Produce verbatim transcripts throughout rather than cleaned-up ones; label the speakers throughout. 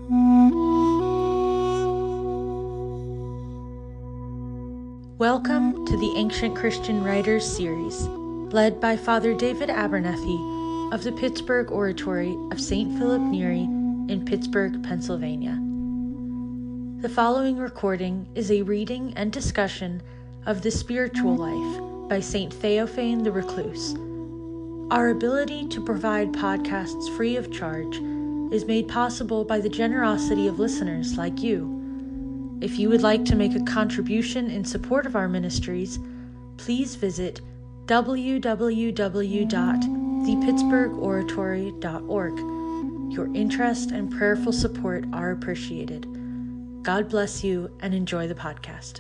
Speaker 1: Welcome to the Ancient Christian Writers series, led by Father David Abernethy of the Pittsburgh Oratory of Saint Philip Neri in Pittsburgh, Pennsylvania. The following recording is a reading and discussion of The Spiritual Life by Saint Theophane the Recluse. Our ability to provide podcasts free of charge is made possible by the generosity of listeners like you. If you would like to make a contribution in support of our ministries, please visit w w w dot the pittsburgh oratory dot org. Your interest and prayerful support are appreciated. God bless you and enjoy the podcast.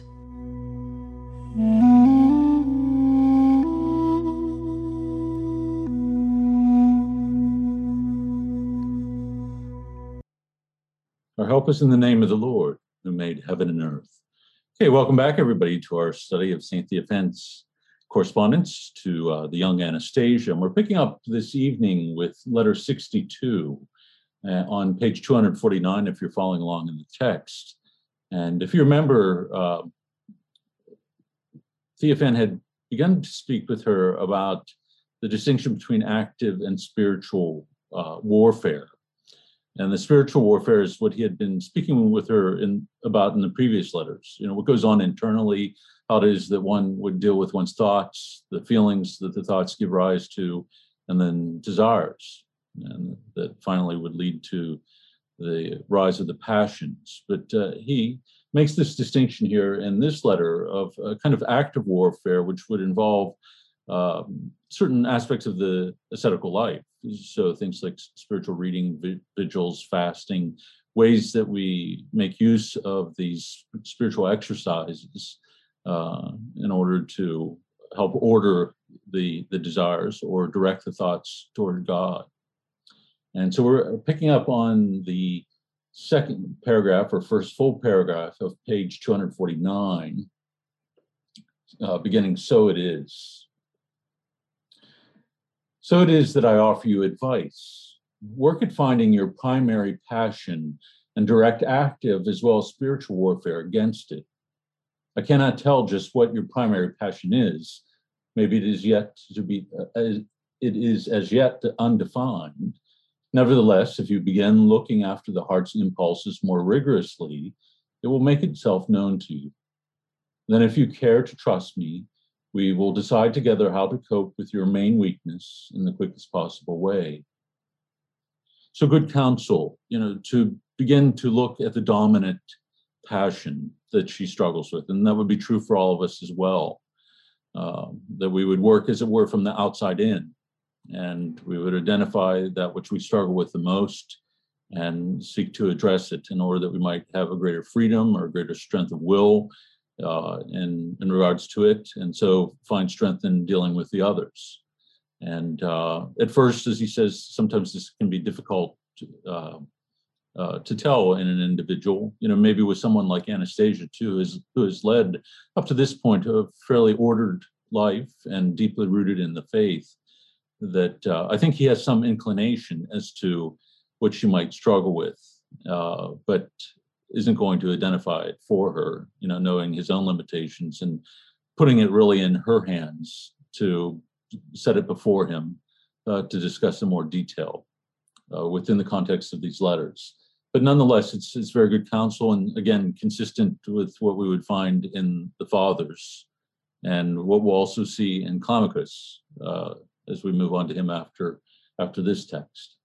Speaker 2: Our help is in the name of the Lord, who made heaven and earth. Okay, welcome back, everybody, to our study of Saint Theophane's correspondence to uh, the young Anastasia. And we're picking up this evening with letter sixty-two uh, on page two hundred forty-nine, if you're following along in the text. And if you remember, uh, Theophane had begun to speak with her about the distinction between active and spiritual uh, warfare. And the spiritual warfare is what he had been speaking with her in about in the previous letters. You know, what goes on internally, how it is that one would deal with one's thoughts, the feelings that the thoughts give rise to, and then desires, and that finally would lead to the rise of the passions. But uh, he makes this distinction here in this letter of a kind of active warfare, which would involve um, certain aspects of the ascetical life. So things like spiritual reading, vigils, fasting, ways that we make use of these spiritual exercises uh, in order to help order the, the desires or direct the thoughts toward God. And so we're picking up on the second paragraph or first full paragraph of page two hundred forty-nine, uh, beginning, "So it is. So it is that I offer you advice. Work at finding your primary passion and direct active as well as spiritual warfare against it. I cannot tell just what your primary passion is. Maybe it is yet to be, uh, it is as yet undefined. Nevertheless, if you begin looking after the heart's impulses more rigorously, it will make itself known to you. Then if you care to trust me, we will decide together how to cope with your main weakness in the quickest possible way." So good counsel, you know, to begin to look at the dominant passion that she struggles with. And that would be true for all of us as well, uh, that we would work, as it were, from the outside in. And we would identify that which we struggle with the most and seek to address it in order that we might have a greater freedom or a greater strength of will uh, in, in regards to it, and so find strength in dealing with the others. And uh, at first, as he says, sometimes this can be difficult to, uh, uh, to tell in an individual, you know, maybe with someone like Anastasia too, is, who has led up to this point a fairly ordered life and deeply rooted in the faith, that uh, I think he has some inclination as to what she might struggle with, uh, but isn't going to identify it for her, you know, knowing his own limitations and putting it really in her hands to set it before him uh, to discuss in more detail uh, within the context of these letters. But nonetheless, it's, it's very good counsel, and again, consistent with what we would find in the Fathers and what we'll also see in Climacus uh, as we move on to him after, after this text.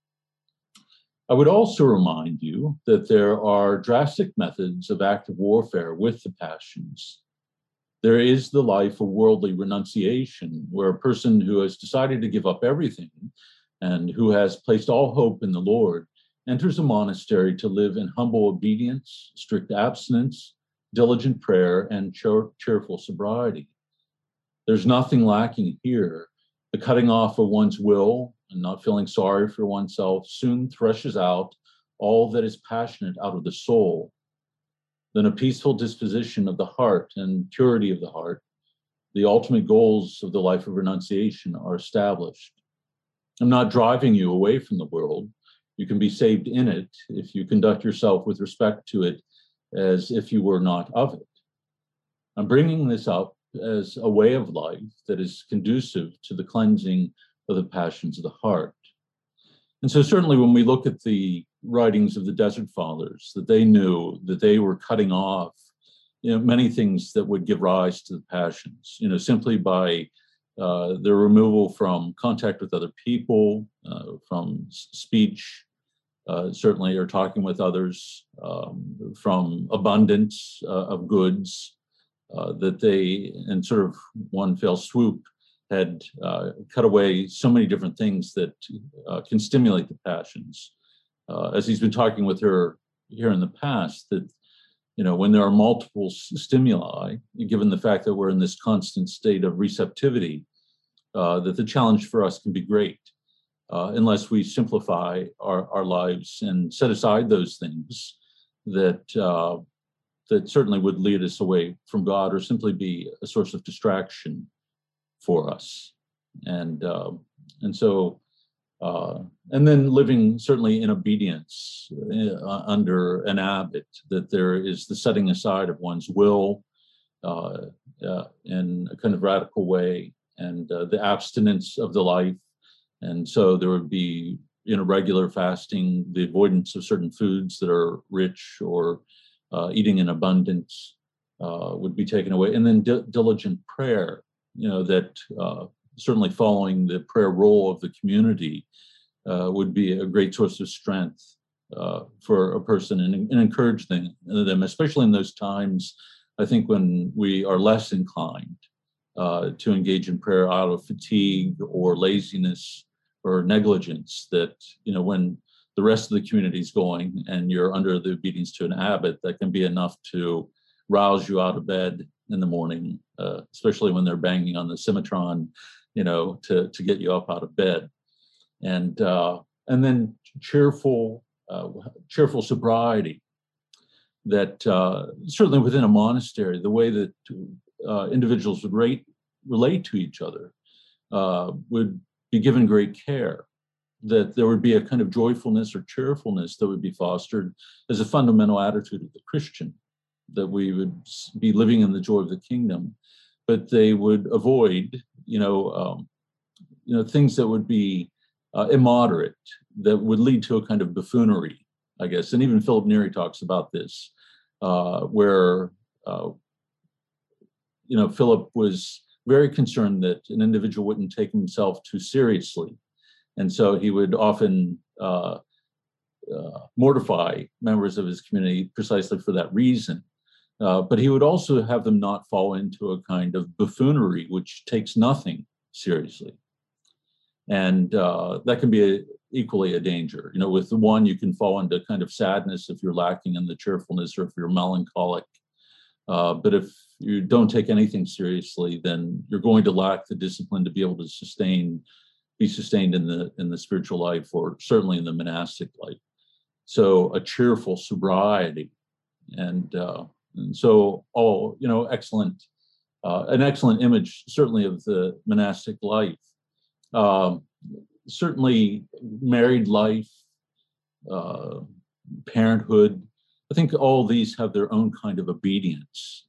Speaker 2: I would also remind you that there are drastic methods of active warfare with the passions. There is the life of worldly renunciation, where a person who has decided to give up everything and who has placed all hope in the Lord enters a monastery to live in humble obedience, strict abstinence, diligent prayer, and cheer- cheerful sobriety. There's nothing lacking here. The cutting off of one's will and not feeling sorry for oneself soon threshes out all that is passionate out of the soul. Then a peaceful disposition of the heart and purity of the heart, the ultimate goals of the life of renunciation, are established. I'm not driving you away from the world. You can be saved in it if you conduct yourself with respect to it as if you were not of it. I'm bringing this up as a way of life that is conducive to the cleansing of the passions of the heart. And so certainly when we look at the writings of the Desert Fathers, that they knew that they were cutting off, you know, many things that would give rise to the passions, you know, simply by uh, their removal from contact with other people, uh, from speech, uh, certainly, or talking with others, um, from abundance uh, of goods, uh, that they, in sort of one fell swoop, had uh, cut away so many different things that uh, can stimulate the passions. Uh, as he's been talking with her here in the past, that, you know, when there are multiple stimuli, given the fact that we're in this constant state of receptivity, uh, that the challenge for us can be great uh, unless we simplify our, our lives and set aside those things that uh, that certainly would lead us away from God or simply be a source of distraction for us. And uh, and so, uh, and then living certainly in obedience uh, under an abbot, that there is the setting aside of one's will uh, uh, in a kind of radical way, and uh, the abstinence of the life. And so there would be, you know, regular fasting, the avoidance of certain foods that are rich, or uh, eating in abundance uh, would be taken away. And then di- diligent prayer, you know, that uh, certainly following the prayer role of the community uh, would be a great source of strength uh, for a person, and, and encourage them, them, especially in those times, I think, when we are less inclined uh, to engage in prayer out of fatigue or laziness or negligence, that, you know, when the rest of the community is going and you're under the obedience to an abbot, that can be enough to rouse you out of bed in the morning, uh, especially when they're banging on the cimatron, you know, to, to get you up out of bed. And uh, and then cheerful, uh, cheerful sobriety, that uh, certainly within a monastery, the way that uh, individuals would rate, relate to each other uh, would be given great care, that there would be a kind of joyfulness or cheerfulness that would be fostered as a fundamental attitude of the Christian, that we would be living in the joy of the kingdom, but they would avoid, you know, um, you know, things that would be uh, immoderate, that would lead to a kind of buffoonery, I guess. And even Philip Neri talks about this, uh, where, uh, you know, Philip was very concerned that an individual wouldn't take himself too seriously. And so he would often uh, uh, mortify members of his community precisely for that reason. Uh, but he would also have them not fall into a kind of buffoonery, which takes nothing seriously. And uh, that can be a, equally a danger. You know, with the one, you can fall into kind of sadness if you're lacking in the cheerfulness, or if you're melancholic. Uh, but if you don't take anything seriously, then you're going to lack the discipline to be able to sustain, be sustained in the in the spiritual life, or certainly in the monastic life. So a cheerful sobriety, and uh, and so all, you know, excellent, uh, an excellent image certainly of the monastic life. Um, certainly married life, uh, parenthood. I think all these have their own kind of obedience,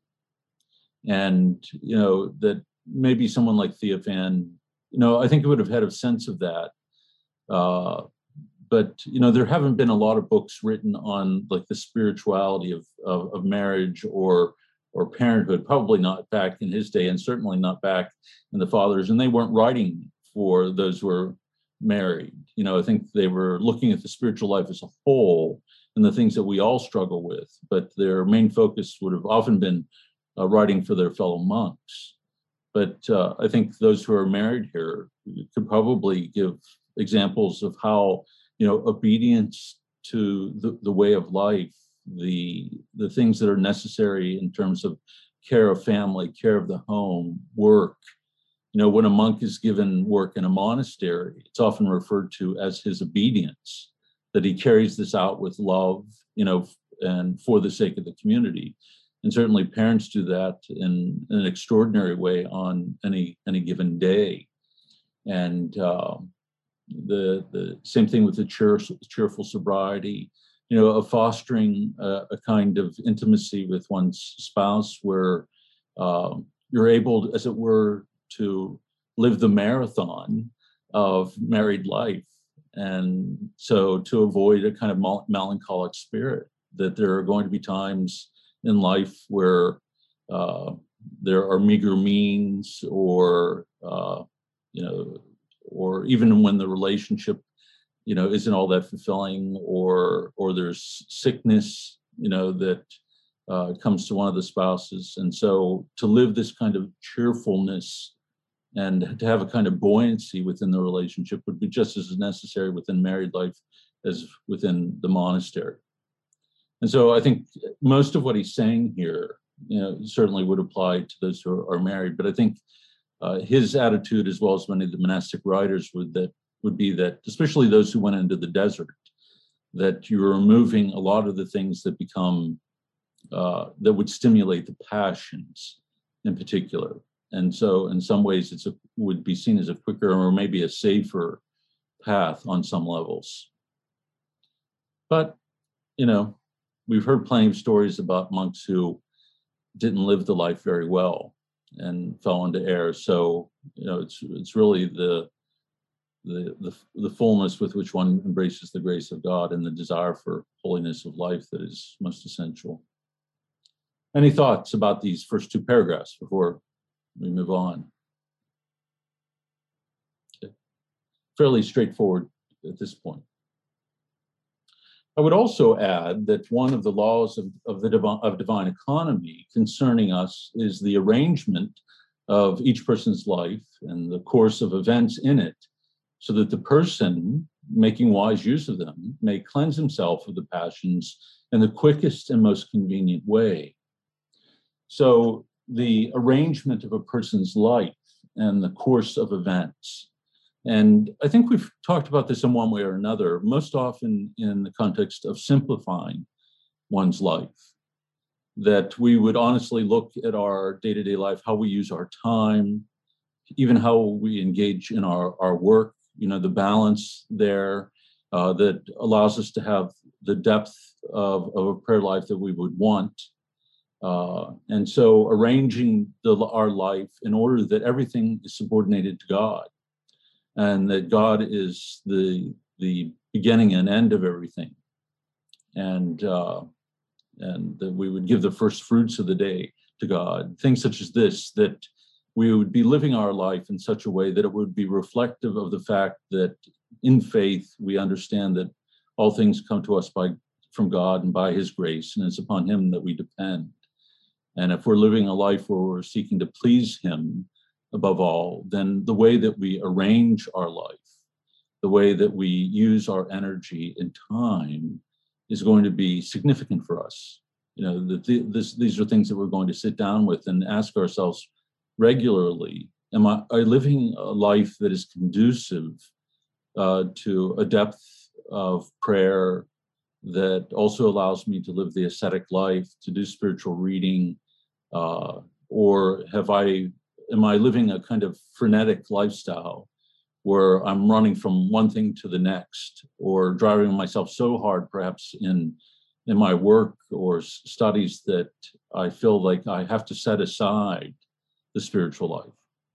Speaker 2: and, you know, that maybe someone like Theophan, you know, I think he would have had a sense of that. Uh, but, you know, there haven't been a lot of books written on like the spirituality of, of, of marriage or or parenthood, probably not back in his day, and certainly not back in the fathers. And they weren't writing for those who were married. You know, I think they were looking at the spiritual life as a whole and the things that we all struggle with, but their main focus would have often been uh, writing for their fellow monks. But uh, I think those who are married here could probably give examples of how, you know, obedience to the, the way of life, the the things that are necessary in terms of care of family, care of the home, work. You know, when a monk is given work in a monastery, it's often referred to as his obedience, that he carries this out with love, you know, and for the sake of the community. And certainly parents do that in, in an extraordinary way on any any given day. And uh, the the same thing with the cheer, cheerful sobriety, you know, of fostering a, a kind of intimacy with one's spouse where um, you're able, as it were, to live the marathon of married life. And so to avoid a kind of mel- melancholic spirit, that there are going to be times in life where uh, there are meager means, or, uh, you know, or even when the relationship, you know, isn't all that fulfilling, or or there's sickness, you know, that uh, comes to one of the spouses. And so to live this kind of cheerfulness and to have a kind of buoyancy within the relationship would be just as necessary within married life as within the monastery. And so I think most of what he's saying here, you know, certainly would apply to those who are married. But I think uh, his attitude, as well as many of the monastic writers, would that would be that, especially those who went into the desert, that you're removing a lot of the things that become uh, that would stimulate the passions, in particular. And so, in some ways, it's a, would be seen as a quicker or maybe a safer path on some levels. But you know, we've heard plenty of stories about monks who didn't live the life very well and fell into error. So, you know, it's it's really the the the, the fullness with which one embraces the grace of God and the desire for holiness of life that is most essential. Any thoughts about these first two paragraphs before we move on? Okay. Fairly straightforward at this point. I would also add that one of the laws of, of the divine, of divine economy concerning us is the arrangement of each person's life and the course of events in it, so that the person making wise use of them may cleanse himself of the passions in the quickest and most convenient way. So the arrangement of a person's life and the course of events. And I think we've talked about this in one way or another, most often in the context of simplifying one's life, that we would honestly look at our day-to-day life, how we use our time, even how we engage in our, our work, you know, the balance there uh, that allows us to have the depth of, of a prayer life that we would want. Uh, and so arranging the, our life in order that everything is subordinated to God, and that God is the the beginning and end of everything, and uh, and that we would give the first fruits of the day to God. Things such as this, that we would be living our life in such a way that it would be reflective of the fact that in faith we understand that all things come to us by from God and by His grace, and it's upon Him that we depend. And if we're living a life where we're seeking to please Him above all, then the way that we arrange our life, the way that we use our energy and time is going to be significant for us. You know, that the, this, these are things that we're going to sit down with and ask ourselves regularly. Am I, am I living a life that is conducive uh, to a depth of prayer that also allows me to live the ascetic life, to do spiritual reading, uh, or have I, am I living a kind of frenetic lifestyle where I'm running from one thing to the next, or driving myself so hard, perhaps in in my work or studies, that I feel like I have to set aside the spiritual life,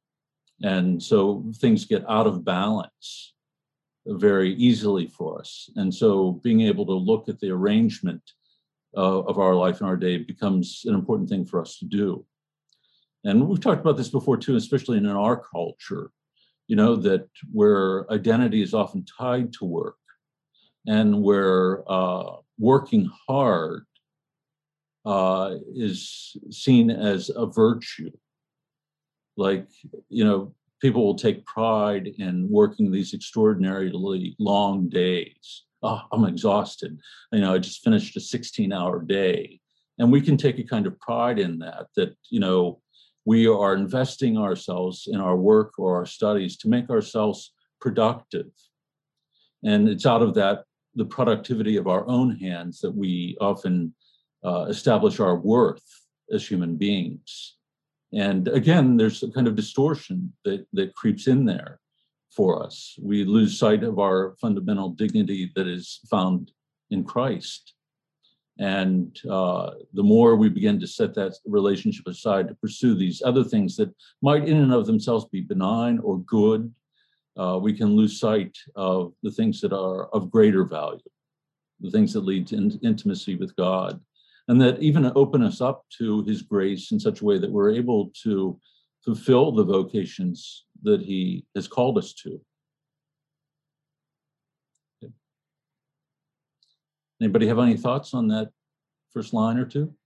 Speaker 2: and so things get out of balance very easily for us. And so being able to look at the arrangement uh, of our life and our day becomes an important thing for us to do. And we've talked about this before too, especially in our culture, you know, that where identity is often tied to work, and where uh, working hard uh, is seen as a virtue. Like, you know, people will take pride in working these extraordinarily long days. Oh, I'm exhausted. You know, I just finished a sixteen hour day. And we can take a kind of pride in that, that, you know, we are investing ourselves in our work or our studies to make ourselves productive. And it's out of that, the productivity of our own hands, that we often uh, establish our worth as human beings. And again, there's a kind of distortion that, that creeps in there for us. We lose sight of our fundamental dignity that is found in Christ. And uh, the more we begin to set that relationship aside to pursue these other things that might in and of themselves be benign or good, uh, we can lose sight of the things that are of greater value, the things that lead to in- intimacy with God, and that even open us up to his grace in such a way that we're able to fulfill the vocations that he has called us to. Anybody have any thoughts on that first line or two?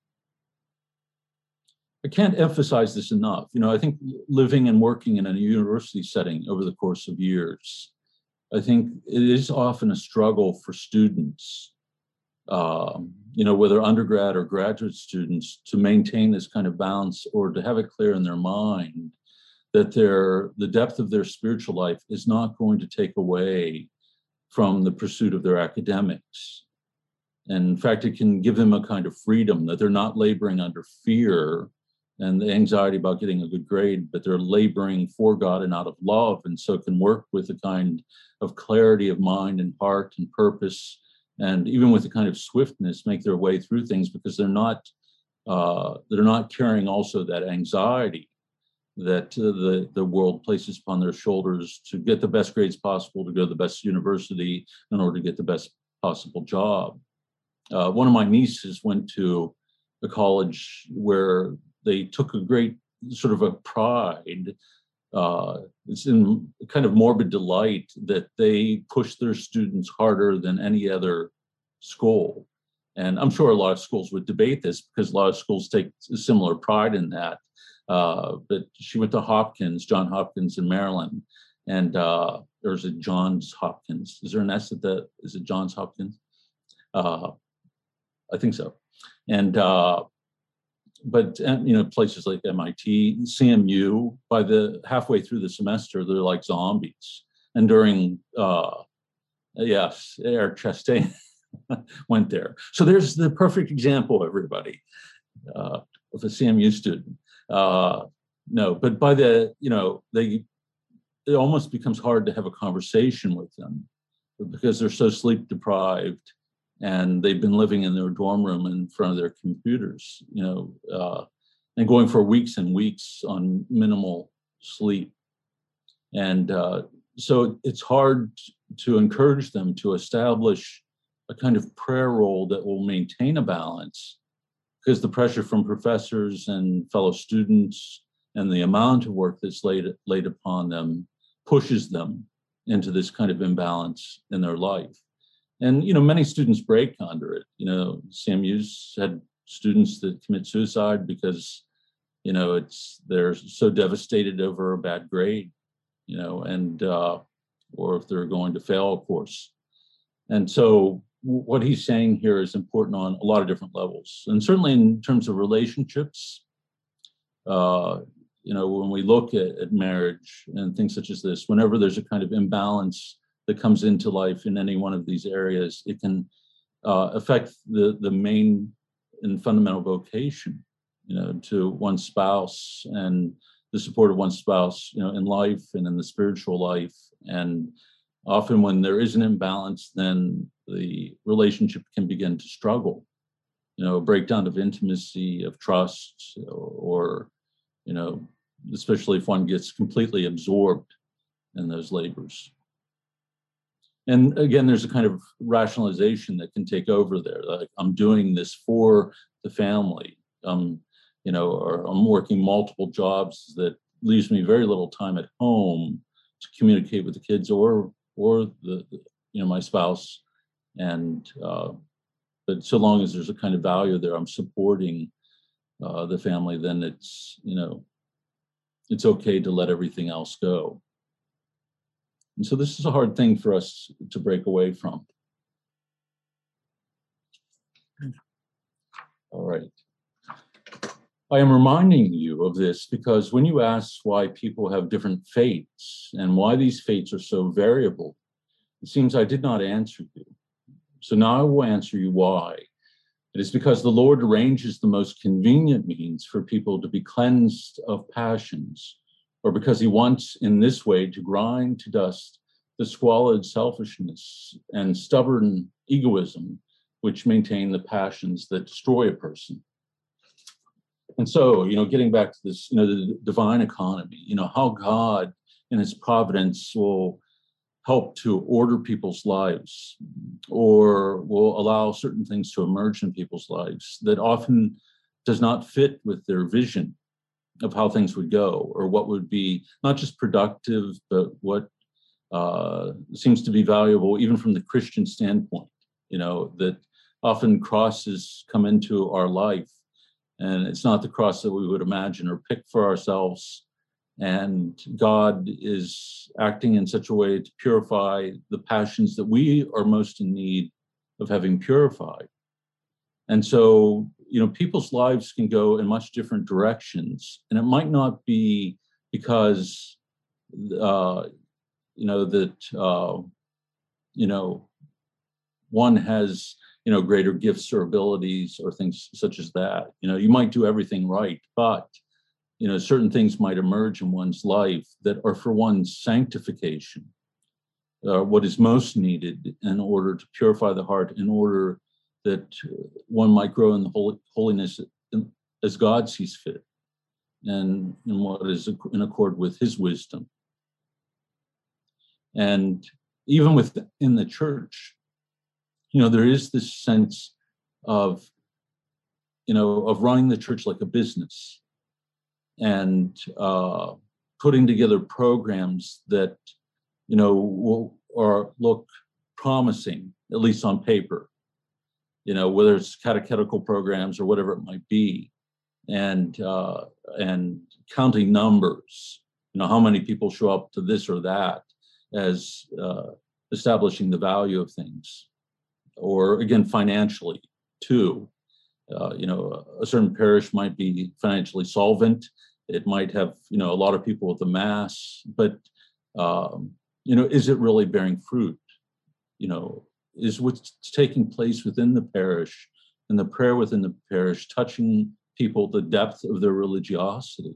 Speaker 2: I can't emphasize this enough. You know, I think living and working in a university setting over the course of years, I think it is often a struggle for students, um, you know, whether undergrad or graduate students, to maintain this kind of balance or to have it clear in their mind that their the depth of their spiritual life is not going to take away from the pursuit of their academics. And in fact, it can give them a kind of freedom that they're not laboring under fear and the anxiety about getting a good grade, but they're laboring for God and out of love, and so can work with a kind of clarity of mind and heart and purpose, and even with a kind of swiftness, make their way through things because they're not uh, they're not carrying also that anxiety that uh, the the world places upon their shoulders to get the best grades possible, to go to the best university in order to get the best possible job. Uh, one of my nieces went to a college where they took a great sort of a pride. Uh, it's in kind of morbid delight that they push their students harder than any other school. And I'm sure a lot of schools would debate this because a lot of schools take a similar pride in that. Uh, but she went to Hopkins, John Hopkins in Maryland, and uh, there's a Johns Hopkins. Is there an S at the, is it Johns Hopkins? Uh, I think so. And, uh, but, and, you know, places like M I T, C M U, by the halfway through the semester, they're like zombies. And during, uh, yes, Eric Chastain went there. So there's the perfect example, everybody, uh, of a C M U student. Uh, no, but by the, you know, they, it almost becomes hard to have a conversation with them because they're so sleep deprived. And they've been living in their dorm room in front of their computers, you know, uh, and going for weeks and weeks on minimal sleep. And uh, so it's hard to encourage them to establish a kind of prayer role that will maintain a balance, because the pressure from professors and fellow students and the amount of work that's laid, laid upon them pushes them into this kind of imbalance in their life. And, you know, many students break under it. You know, C M U's had students that commit suicide because, you know, it's, they're so devastated over a bad grade, you know, and, uh, or if they're going to fail a course. And so what he's saying here is important on a lot of different levels. And certainly in terms of relationships, uh, you know, when we look at, at marriage and things such as this, whenever there's a kind of imbalance that comes into life in any one of these areas, it can uh, affect the, the main and fundamental vocation, you know, to one's spouse and the support of one's spouse, you know, in life and in the spiritual life. And often when there is an imbalance, then the relationship can begin to struggle, you know, a breakdown of intimacy, of trust, or, or, you know, especially if one gets completely absorbed in those labors. And again, there's a kind of rationalization that can take over there. Like, I'm doing this for the family, um, you know, or I'm working multiple jobs that leaves me very little time at home to communicate with the kids or or the, the you know, my spouse. And uh, but so long as there's a kind of value there, I'm supporting uh, the family, then it's, you know, it's okay to let everything else go. And so this is a hard thing for us to break away from. All right. I am reminding you of this because when you ask why people have different fates and why these fates are so variable, it seems I did not answer you. So now I will answer you why. It is because the Lord arranges the most convenient means for people to be cleansed of passions or because he wants in this way to grind to dust the squalid selfishness and stubborn egoism which maintain the passions that destroy a person. And so, you know, getting back to this, you know, the divine economy, you know, how God in his providence will help to order people's lives, or will allow certain things to emerge in people's lives that often does not fit with their vision of how things would go, or what would be not just productive, but what uh, seems to be valuable even from the Christian standpoint. You know, that often crosses come into our life, and it's not the cross that we would imagine or pick for ourselves. And God is acting in such a way to purify the passions that we are most in need of having purified. And so, you know, people's lives can go in much different directions. And it might not be because, uh, you know, that, uh, you know, one has, you know, greater gifts or abilities or things such as that. You know, you might do everything right, but you know, certain things might emerge in one's life that are for one's sanctification, uh, what is most needed in order to purify the heart, in order that one might grow in the holy, holiness in, as God sees fit, and in what is in accord with his wisdom. And even within the church, you know, there is this sense of, you know, of running the church like a business, and uh, putting together programs that, you know, will or look promising, at least on paper, you know, whether it's catechetical programs or whatever it might be, and uh, and counting numbers, you know, how many people show up to this or that as uh, establishing the value of things, or again, financially too. Uh, you know, a certain parish might be financially solvent. It might have, you know, a lot of people at the mass, but, um, you know, is it really bearing fruit? You know, is what's taking place within the parish and the prayer within the parish touching people the depth of their religiosity?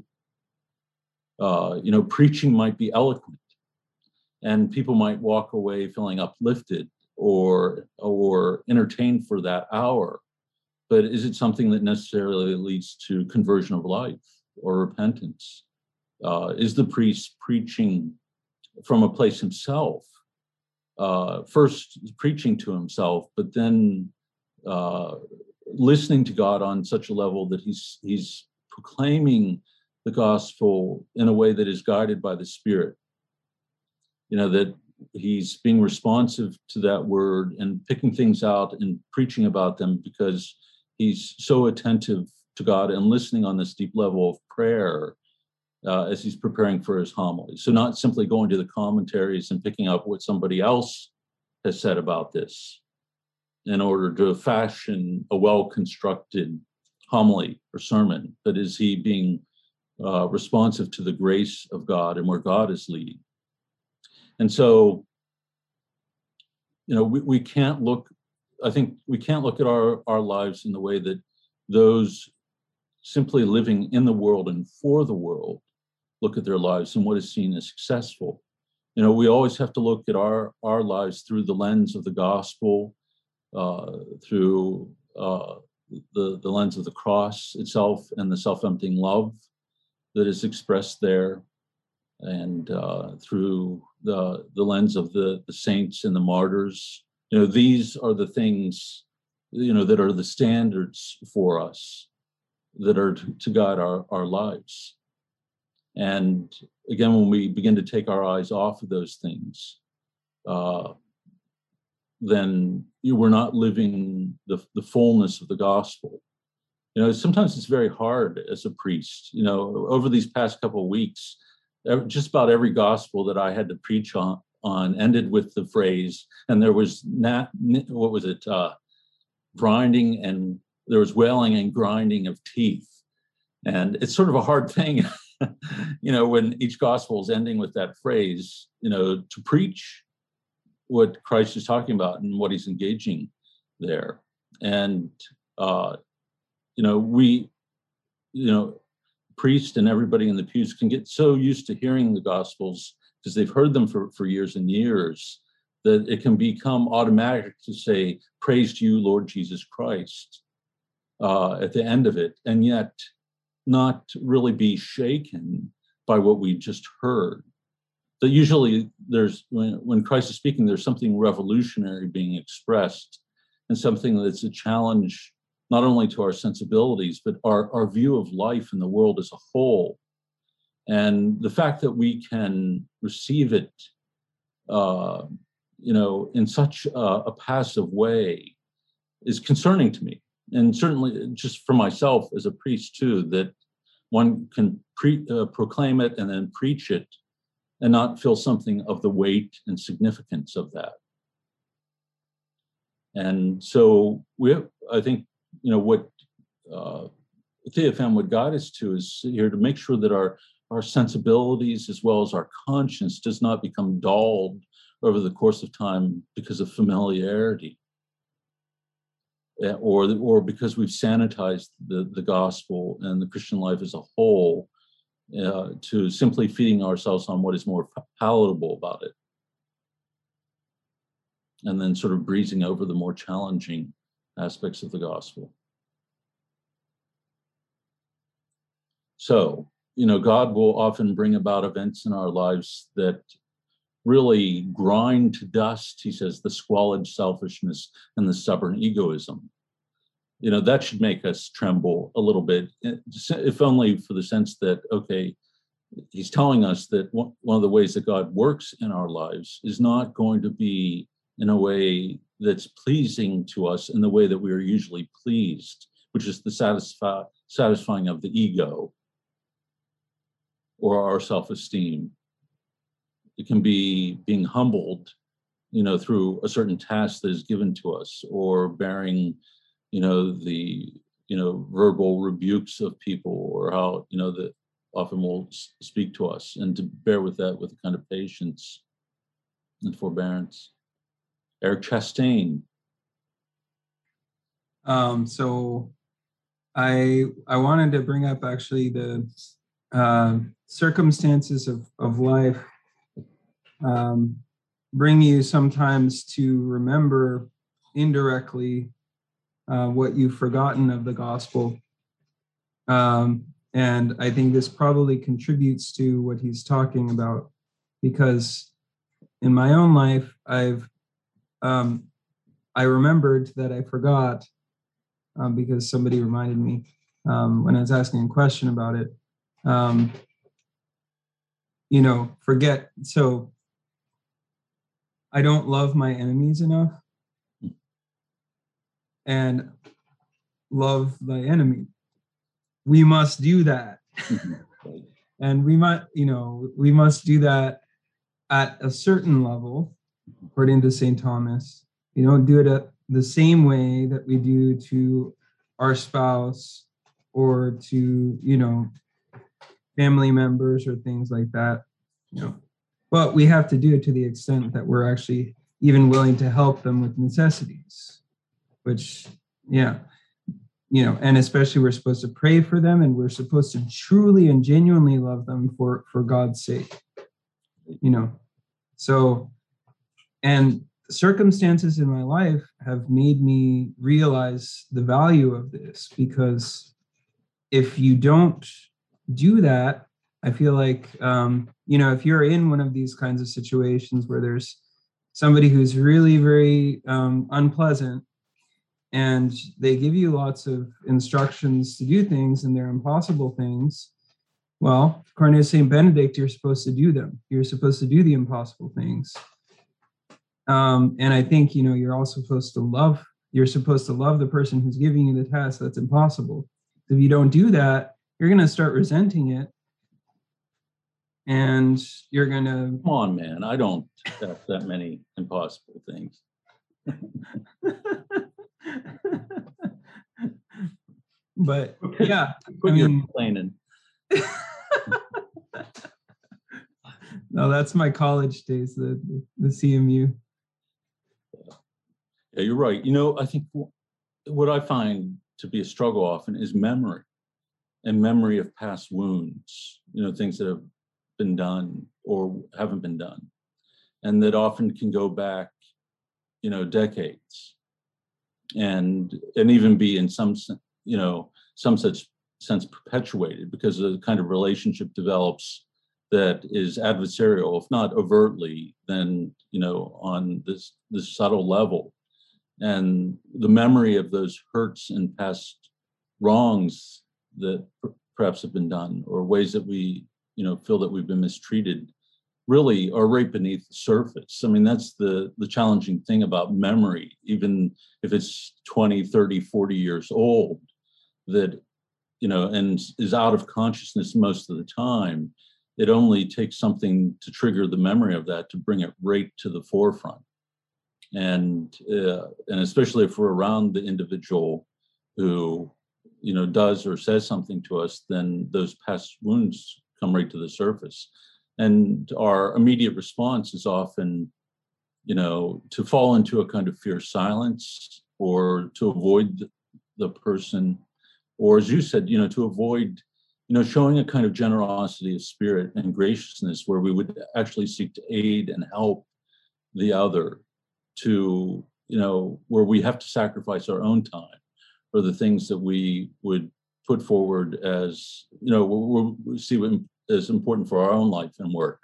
Speaker 2: Uh, you know, preaching might be eloquent, and people might walk away feeling uplifted or or entertained for that hour. But is it something that necessarily leads to conversion of life or repentance? Uh, is the priest preaching from a place himself, uh, first preaching to himself, but then uh, listening to God on such a level that he's he's proclaiming the gospel in a way that is guided by the Spirit? You know, that he's being responsive to that word and picking things out and preaching about them because he's so attentive to God and listening on this deep level of prayer uh, as he's preparing for his homily. So not simply going to the commentaries and picking up what somebody else has said about this in order to fashion a well-constructed homily or sermon, but is he being uh, responsive to the grace of God and where God is leading? And so, you know, we, we can't look, I think we can't look at our, our lives in the way that those simply living in the world and for the world look at their lives and what is seen as successful. You know, we always have to look at our, our lives through the lens of the gospel, uh, through uh, the, the lens of the cross itself and the self-emptying love that is expressed there, and uh, through the, the lens of the, the saints and the martyrs. You know, these are the things, you know, that are the standards for us that are to, to guide our, our lives. And again, when we begin to take our eyes off of those things, uh, then you know, we're not living the, the fullness of the gospel. You know, sometimes it's very hard as a priest. You know, over these past couple of weeks, just about every gospel that I had to preach on, on ended with the phrase, and there was not, what was it, uh, grinding, and there was wailing and grinding of teeth. And it's sort of a hard thing, you know, when each gospel is ending with that phrase, you know, to preach what Christ is talking about and what he's engaging there. And, uh, you know, we, you know, priest and everybody in the pews can get so used to hearing the Gospels because they've heard them for, for years and years that it can become automatic to say, praise to you, Lord Jesus Christ, uh, at the end of it, and yet not really be shaken by what we just heard. That usually there's, when, when Christ is speaking, there's something revolutionary being expressed and something that's a challenge not only to our sensibilities, but our, our view of life and the world as a whole. And the fact that we can receive it, uh, you know, in such a, a passive way is concerning to me. And certainly just for myself as a priest too, that one can pre, uh, proclaim it and then preach it and not feel something of the weight and significance of that. And so we have, I think, you know, what uh, Theophan would guide us to is here to make sure that our, our sensibilities as well as our conscience does not become dulled over the course of time because of familiarity, or, or because we've sanitized the, the gospel and the Christian life as a whole uh, to simply feeding ourselves on what is more palatable about it, and then sort of breezing over the more challenging aspects of the gospel. So, you know, God will often bring about events in our lives that really grind to dust, he says, the squalid selfishness and the stubborn egoism. You know, that should make us tremble a little bit, if only for the sense that, okay, he's telling us that one of the ways that God works in our lives is not going to be in a way that's pleasing to us in the way that we are usually pleased, which is the satisfy, satisfying of the ego or our self-esteem. It can be being humbled, you know, through a certain task that is given to us, or bearing, you know, the, you know, verbal rebukes of people, or how, you know, that often will speak to us, and to bear with that with a kind of patience and forbearance. Eric Chastain.
Speaker 3: Um, so I I wanted to bring up actually the uh, circumstances of, of life um, bring you sometimes to remember indirectly uh, what you've forgotten of the gospel. Um, and I think this probably contributes to what he's talking about, because in my own life, I've um, I remembered that I forgot um, because somebody reminded me um, when I was asking a question about it. Um, you know, forget. So I don't love my enemies enough, and love thy enemy. We must do that. And we might, you know, we must do that at a certain level, according to Saint Thomas. You don't do it at the same way that we do to our spouse or to, you know, family members or things like that. You know, but we have to do it to the extent that we're actually even willing to help them with necessities, which, yeah, you know, and especially we're supposed to pray for them, and we're supposed to truly and genuinely love them for, for God's sake, you know. So, and circumstances in my life have made me realize the value of this, because if you don't do that, I feel like, um, you know, if you're in one of these kinds of situations where there's somebody who's really very um, unpleasant, and they give you lots of instructions to do things, and they're impossible things, well, according to Saint Benedict, you're supposed to do them. You're supposed to do the impossible things. Um, and I think, you know, you're also supposed to love, you're supposed to love the person who's giving you the task that's impossible. If you don't do that, you're going to start resenting it. And you're going to...
Speaker 2: Come on, man. I don't have that many impossible things.
Speaker 3: But yeah,
Speaker 2: Quit
Speaker 3: I
Speaker 2: your
Speaker 3: mean,
Speaker 2: complaining.
Speaker 3: No, that's my college days, the the C M U.
Speaker 2: Yeah, you're right. You know, I think what I find to be a struggle often is memory. and memory of past wounds, you know, things that have been done or haven't been done, and that often can go back, you know, decades, and and even be in some, you know, some such sense perpetuated, because a kind of relationship develops that is adversarial, if not overtly, then, you know, on this this subtle level. And the memory of those hurts and past wrongs that p- perhaps have been done, or ways that we, you know, feel that we've been mistreated, really are right beneath the surface. I mean, that's the the challenging thing about memory, even if it's twenty, thirty, forty years old, that, you know, and is out of consciousness most of the time. It only takes something to trigger the memory of that to bring it right to the forefront. And uh, and especially if we're around the individual who, you know, does or says something to us, then those past wounds come right to the surface. And our immediate response is often, you know, to fall into a kind of fierce silence, or to avoid the, the person, or as you said, you know, to avoid, you know, showing a kind of generosity of spirit and graciousness, where we would actually seek to aid and help the other, to, you know, where we have to sacrifice our own time or the things that we would put forward as, you know, we we see what is important for our own life and work.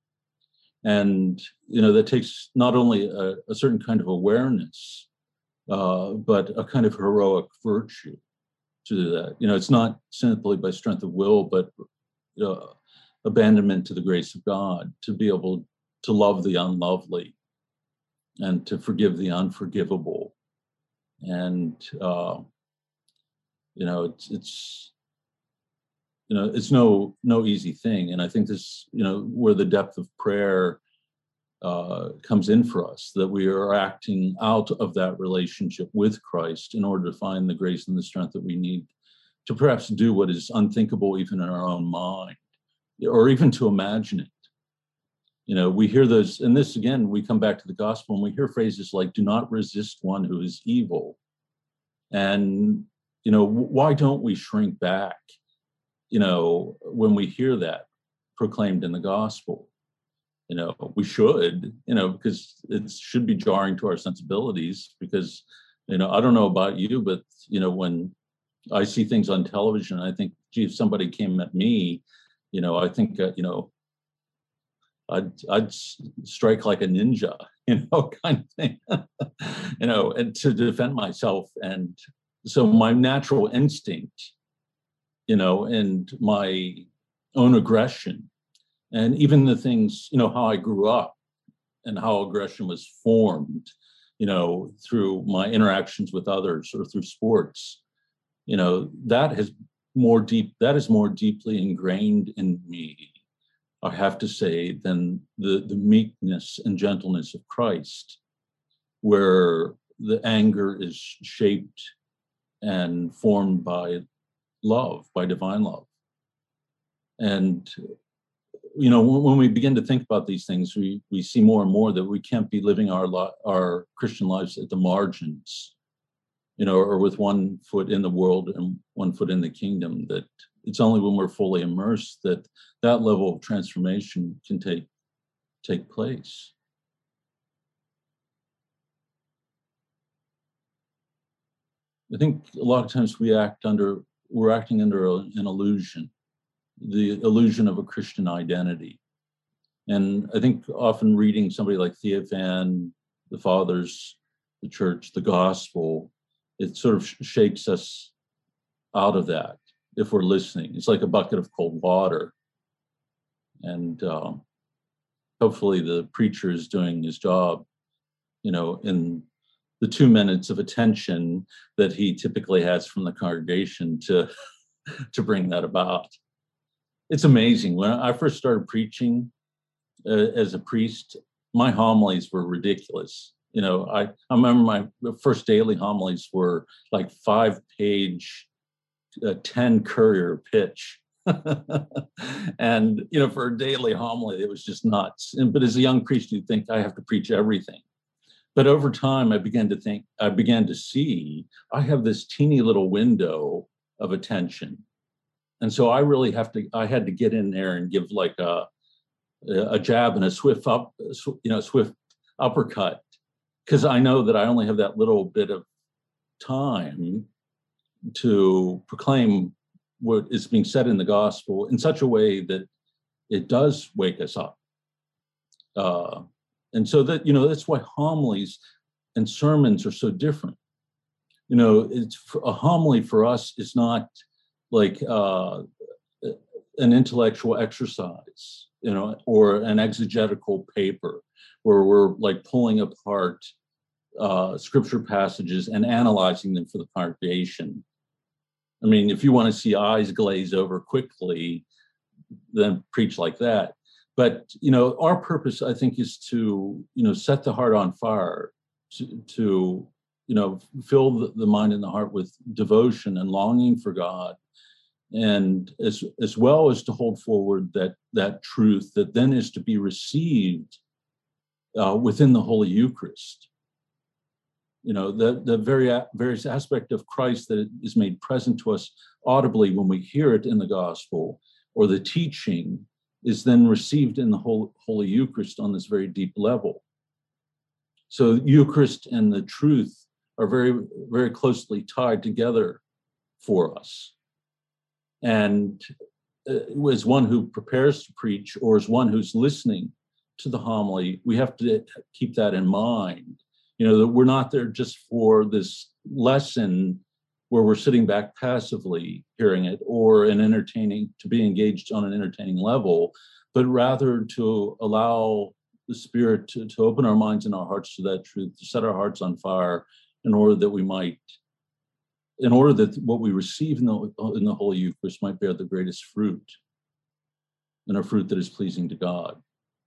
Speaker 2: And, you know, that takes not only a, a certain kind of awareness, uh, but a kind of heroic virtue to do that. You know, it's not simply by strength of will, but, you know, abandonment to the grace of God, to be able to love the unlovely and to forgive the unforgivable. And, uh, you know, it's, it's, you know, it's no, no easy thing. And I think this, you know, where the depth of prayer uh, comes in for us, that we are acting out of that relationship with Christ in order to find the grace and the strength that we need to perhaps do what is unthinkable even in our own mind, or even to imagine it. You know, we hear those, and this again, we come back to the gospel and we hear phrases like, do not resist one who is evil. And, you know, why don't we shrink back, you know, when we hear that proclaimed in the gospel? You know, we should, you know, because it should be jarring to our sensibilities, because, you know, I don't know about you, but, you know, when I see things on television, I think, gee, if somebody came at me, you know, I think, uh, you know, I'd, I'd strike like a ninja, you know, kind of thing, you know, and to defend myself. And so my natural instinct, you know, and my own aggression, and even the things, you know, how I grew up and how aggression was formed, you know, through my interactions with others or through sports, you know, that has more deep, that is more deeply ingrained in me, I have to say, than the, the meekness and gentleness of Christ, where the anger is shaped and formed by love, by divine love. And, you know, when, when we begin to think about these things, we, we see more and more that we can't be living our, our Christian lives at the margins, you know, or with one foot in the world and one foot in the kingdom. That it's only when we're fully immersed that that level of transformation can take take place. I think a lot of times we act under, we're acting under a, an illusion, the illusion of a Christian identity. And I think often reading somebody like Theophan, the Fathers, the Church, the Gospel, it sort of sh- shakes us out of that if we're listening. It's like a bucket of cold water. And uh, hopefully the preacher is doing his job, you know, in the two minutes of attention that he typically has from the congregation to, to bring that about. It's amazing. When I first started preaching uh, as a priest, my homilies were ridiculous. You know, I, I remember my first daily homilies were like five page, uh, ten courier pitch. And, you know, for a daily homily, it was just nuts. And, but as a young priest, you'd think I have to preach everything. But over time, I began to think, I began to see, I have this teeny little window of attention. and so I really have to, I had to get in there and give like a, a jab and a swift up, you know, swift uppercut, because I know that I only have that little bit of time to proclaim what is being said in the gospel in such a way that it does wake us up. Uh, and so that, you know, that's why homilies and sermons are so different. You know, it's a homily for us is not like uh, an intellectual exercise, you know, or an exegetical paper where we're like pulling apart uh, scripture passages and analyzing them for the congregation. I mean, if you want to see eyes glaze over quickly, then preach like that. But, you know, our purpose, I think, is to, you know, set the heart on fire, to, to you know, fill the, the mind and the heart with devotion and longing for God, and as as well as to hold forward that that truth that then is to be received uh, within the Holy Eucharist. You know, the the very various aspect of Christ that is made present to us audibly when we hear it in the gospel, or the teaching is then received in the whole Holy Eucharist on this very deep level. So Eucharist and the truth are very, very closely tied together for us. And as one who prepares to preach, or as one who's listening to the homily, we have to keep that in mind. You know, that we're not there just for this lesson where we're sitting back passively hearing it, or an entertaining, to be engaged on an entertaining level, but rather to allow the Spirit to, to open our minds and our hearts to that truth, to set our hearts on fire, in order that we might, in order that what we receive in the, in the Holy Eucharist might bear the greatest fruit, and a fruit that is pleasing to God.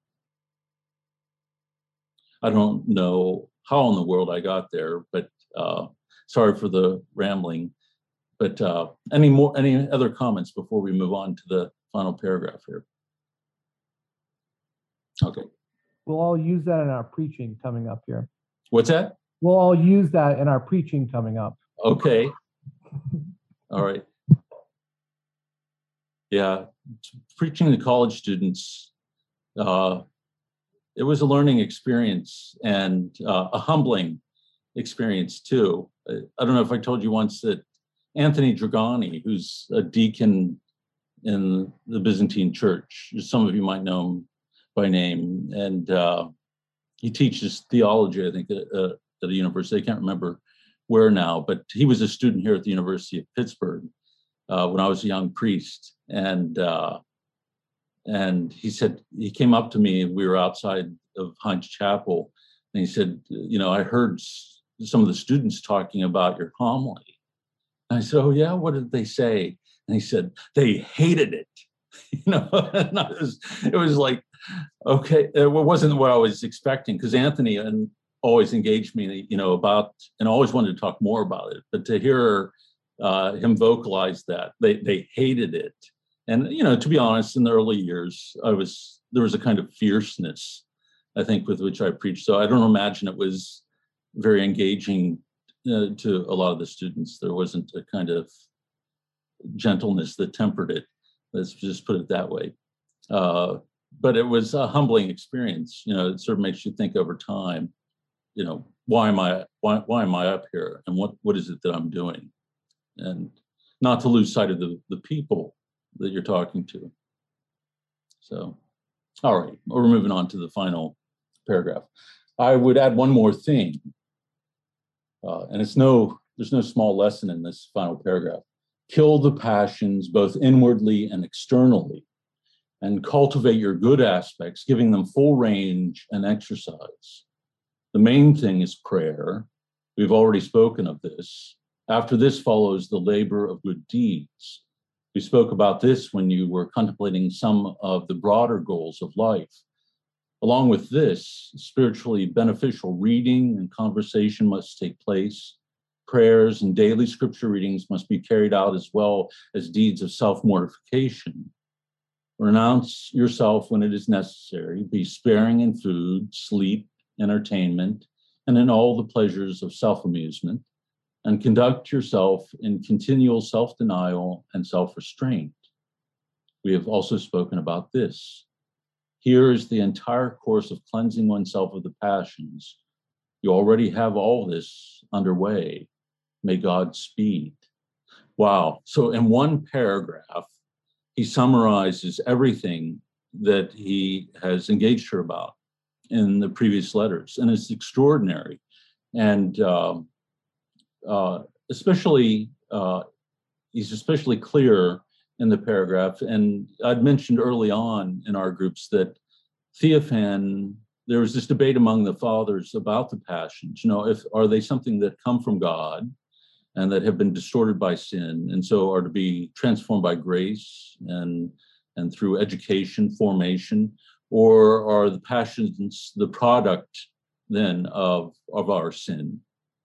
Speaker 2: I don't know how in the world I got there, but uh, sorry for the rambling. But uh, any more, any other comments before we move on to the final paragraph here? Okay.
Speaker 4: We'll all use that in our preaching coming up here.
Speaker 2: What's that?
Speaker 4: We'll all use that in our preaching coming up.
Speaker 2: Okay. All right. Yeah, preaching to college students, uh, it was a learning experience, and uh, a humbling experience too. I don't know if I told you once that Anthony Dragani, who's a deacon in the Byzantine Church, some of you might know him by name, and uh, he teaches theology, I think, at, uh, at a university. I can't remember where now, but he was a student here at the University of Pittsburgh uh, when I was a young priest. And uh, and he said, he came up to me, and we were outside of Heinz Chapel, and he said, you know, I heard some of the students talking about your homily. And I said, oh yeah, what did they say? And he said, they hated it. You know, and I was, it was like, okay, it wasn't what I was expecting, because Anthony and always engaged me, you know, about, and always wanted to talk more about it. But to hear uh, him vocalize that, they they hated it. And, you know, to be honest, in the early years, I was, there was a kind of fierceness, I think, with which I preached. So I don't imagine it was very engaging uh, to a lot of the students. There wasn't a kind of gentleness that tempered it. Let's just put it that way. Uh, but it was a humbling experience. You know, it sort of makes you think over time, you know, why am I, why, why am I up here? And what, what is it that I'm doing? And not to lose sight of the, the people that you're talking to. So, all right, we're moving on to the final paragraph. I would add one more thing, uh, and it's no, there's no small lesson in this final paragraph. Kill the passions both inwardly and externally, and cultivate your good aspects, giving them full range and exercise. The main thing is prayer. We've already spoken of this. After this follows the labor of good deeds. We spoke about this when you were contemplating some of the broader goals of life. Along with this, spiritually beneficial reading and conversation must take place. Prayers and daily scripture readings must be carried out, as well as deeds of self-mortification. Renounce yourself when it is necessary. Be sparing in food, sleep, entertainment, and in all the pleasures of self-amusement. And conduct yourself in continual self-denial and self-restraint. we have also spoken about this. Here is the entire course of cleansing oneself of the passions. You already have all this underway. May God speed. Wow. So in one paragraph, he summarizes everything that he has engaged her about in the previous letters. And it's extraordinary. And uh, uh, especially, uh, he's especially clear in the paragraph. And I'd mentioned early on in our groups that Theophan, there was this debate among the fathers about the passions. You know, if are they something that come from God and that have been distorted by sin, and so are to be transformed by grace and and through education, formation, or are the passions the product then of of our sin?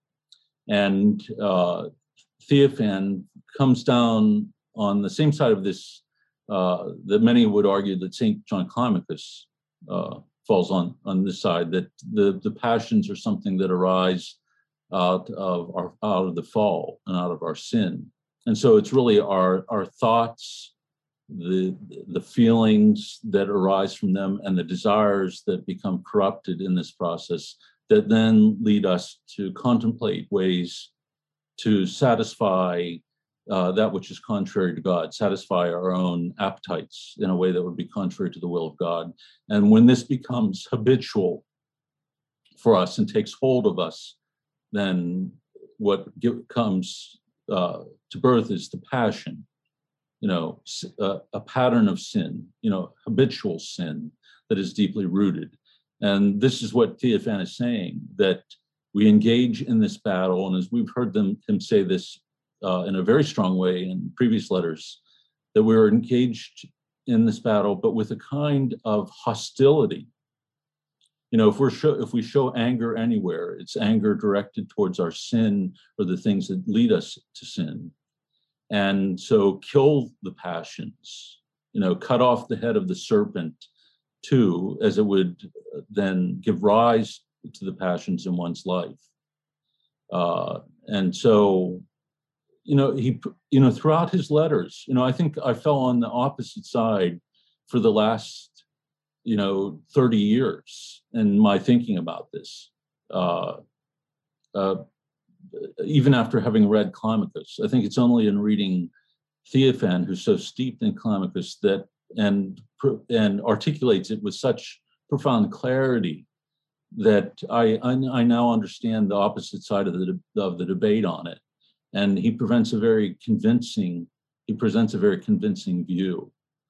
Speaker 2: And uh, Theophan comes down on the same side of this uh, that many would argue that Saint John Climacus uh, falls on on this side, that the the passions are something that arise out of our out of the fall and out of our sin. And so it's really our our thoughts, the the feelings that arise from them, and the desires that become corrupted in this process that then lead us to contemplate ways to satisfy uh, that which is contrary to God, satisfy our own appetites in a way that would be contrary to the will of God. And when this becomes habitual for us and takes hold of us, then what comes uh, to birth is the passion, you know, a, a pattern of sin, you know, habitual sin that is deeply rooted. And this is what Theophan is saying, that we engage in this battle. And as we've heard them him say this uh, in a very strong way in previous letters, that we're engaged in this battle, but with a kind of hostility. You know, if we're show, if we show anger anywhere, it's anger directed towards our sin or the things that lead us to sin. And so kill the passions, you know, cut off the head of the serpent too, as it would then give rise to the passions in one's life. Uh, and so, you know, he, you know, throughout his letters, you know, I think I fell on the opposite side for the last, you know, thirty years in my thinking about this. Uh, uh, even after having read Climacus, I think it's only in reading Theophan, who's so steeped in Climacus, that and and articulates it with such profound clarity, that I, I I now understand the opposite side of the of the debate on it, and he presents a very convincing he presents a very convincing view,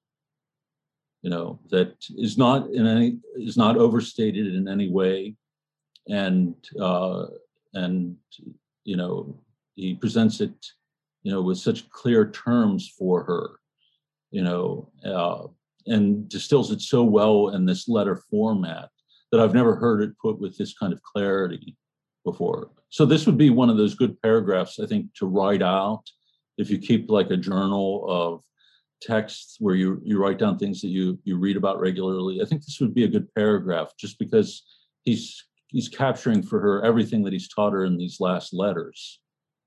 Speaker 2: you know, that is not in any is not overstated in any way, and uh, and you know, he presents it, you know, with such clear terms for her, you know, uh, and distills it so well in this letter format that I've never heard it put with this kind of clarity before. So this would be one of those good paragraphs, I think, to write out if you keep like a journal of texts where you you write down things that you you read about regularly. I think this would be a good paragraph, just because he's he's capturing for her everything that he's taught her in these last letters.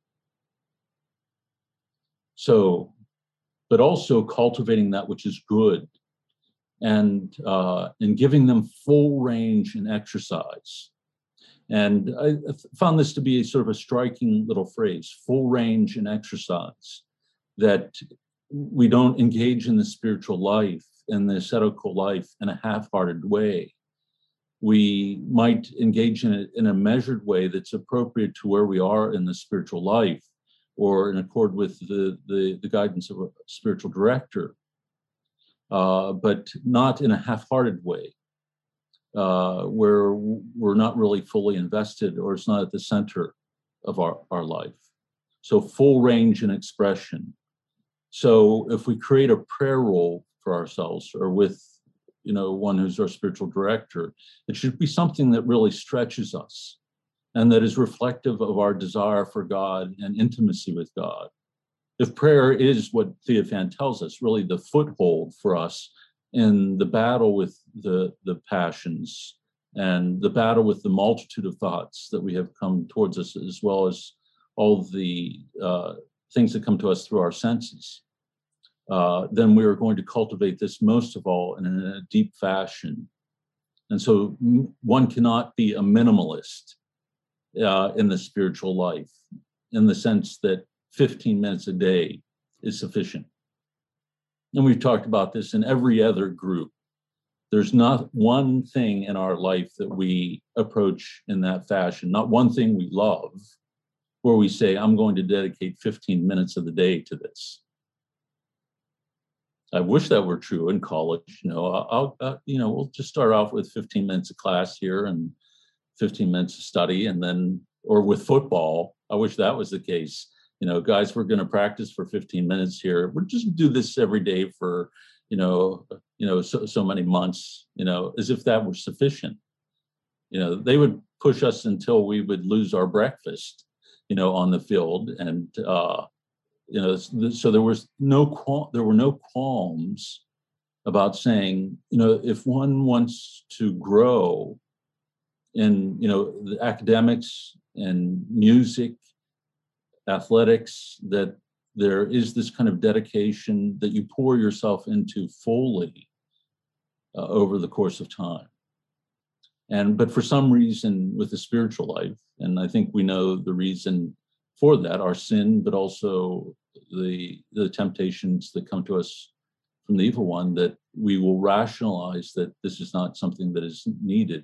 Speaker 2: So, but also cultivating that which is good, and uh, and giving them full range and exercise. And I found this to be a sort of a striking little phrase, full range and exercise, that we don't engage in the spiritual life and the ascetical life in a half-hearted way. We might engage in it in a measured way that's appropriate to where we are in the spiritual life, or in accord with the, the, the guidance of a spiritual director, uh, but not in a half-hearted way, uh, where we're not really fully invested, or it's not at the center of our, our life. So full range and expression. So if we create a prayer role for ourselves, or with, you know, one who's our spiritual director, it should be something that really stretches us and that is reflective of our desire for God and intimacy with God. If prayer is what Theophan tells us, really the foothold for us in the battle with the, the passions and the battle with the multitude of thoughts that we have come towards us, as well as all the uh, things that come to us through our senses. uh, then we are going to cultivate this most of all in a deep fashion. And so one cannot be a minimalist uh, in the spiritual life, in the sense that fifteen minutes a day is sufficient. And we've talked about this in every other group. There's not one thing in our life that we approach in that fashion, not one thing we love, where we say, I'm going to dedicate fifteen minutes of the day to this. I wish that were true in college. You know, I'll, uh, you know, we'll just start off with fifteen minutes of class here and fifteen minutes of study, and then, or with football, I wish that was the case. You know, guys, we're going to practice for fifteen minutes here. We'll just do this every day for, you know, you know, so, so many months, you know, as if that were sufficient. You know, they would push us until we would lose our breakfast, you know, on the field. And, uh, you know, so there was no, qual- there were no qualms about saying, you know, if one wants to grow in, you know, the academics and music, athletics, that there is this kind of dedication that you pour yourself into fully uh, over the course of time. And, but for some reason with the spiritual life, and I think we know the reason for that, our sin, but also the, the temptations that come to us from the evil one, that we will rationalize that this is not something that is needed,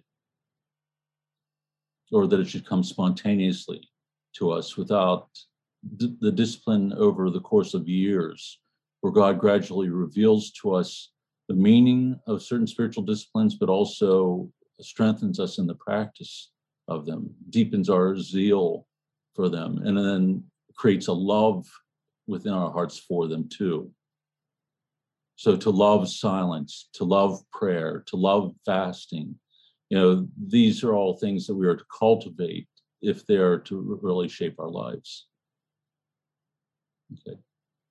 Speaker 2: or that it should come spontaneously to us without d- the discipline over the course of years, where God gradually reveals to us the meaning of certain spiritual disciplines, but also strengthens us in the practice of them, deepens our zeal for them, and then creates a love within our hearts for them too. So to love silence, to love prayer, to love fasting, you know, these are all things that we are to cultivate if they are to really shape our lives. Okay.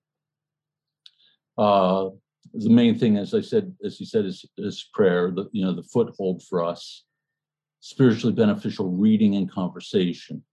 Speaker 2: Uh, the main thing, as I said, as he said, is, is prayer, the, you know, the foothold for us, spiritually beneficial reading and conversation.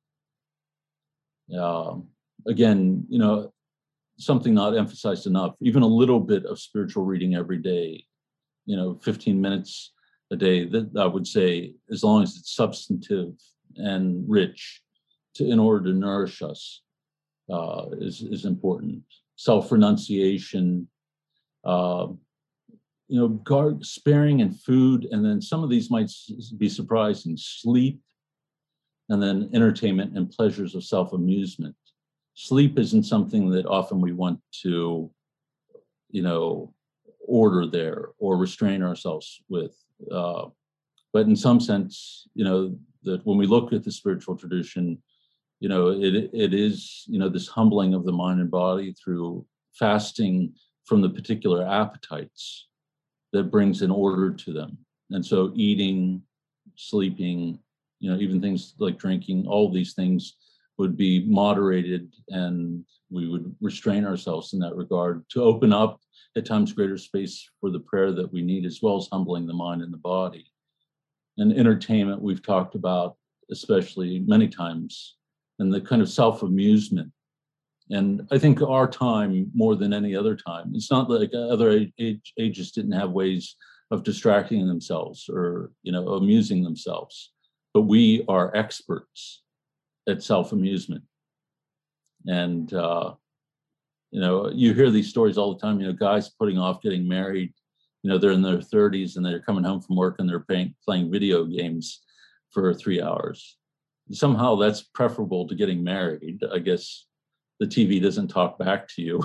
Speaker 2: Um, again, you know, something not emphasized enough, even a little bit of spiritual reading every day, you know, fifteen minutes a day, that I would say, as long as it's substantive and rich to, in order to nourish us, uh, is, is important. Self-renunciation, uh, you know, guard, sparing in food, and then some of these might be surprising, sleep, and then entertainment and pleasures of self-amusement. Sleep isn't something that often we want to, you know, order there or restrain ourselves with. Uh, but in some sense, you know, that when we look at the spiritual tradition, you know, it it is, you know, this humbling of the mind and body through fasting from the particular appetites that brings an order to them. And so eating, sleeping, you know, even things like drinking, all these things would be moderated, and we would restrain ourselves in that regard to open up at times greater space for the prayer that we need, as well as humbling the mind and the body. And entertainment, we've talked about, especially many times, and the kind of self-amusement. And I think our time, more than any other time, it's not like other age, ages didn't have ways of distracting themselves or, you know, amusing themselves, but we are experts at self-amusement. And, uh, you know, you hear these stories all the time, you know, guys putting off getting married, you know, they're in their thirties and they're coming home from work and they're playing, playing video games for three hours. Somehow that's preferable to getting married. I guess the T V doesn't talk back to you.